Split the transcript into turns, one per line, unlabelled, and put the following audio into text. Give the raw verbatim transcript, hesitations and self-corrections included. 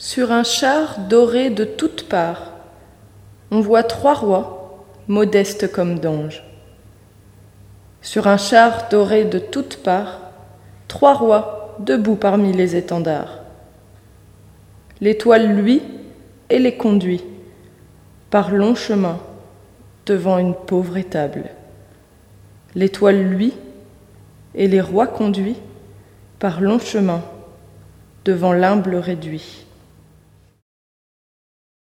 Sur un char doré de toutes parts, on voit trois rois, modestes comme d'anges. Sur un char doré de toutes parts, trois rois debout parmi les étendards. L'étoile luit et les conduit par longs chemins devant une pauvre étable. L'étoile luit et les rois conduit par longs chemins devant l'humble réduit.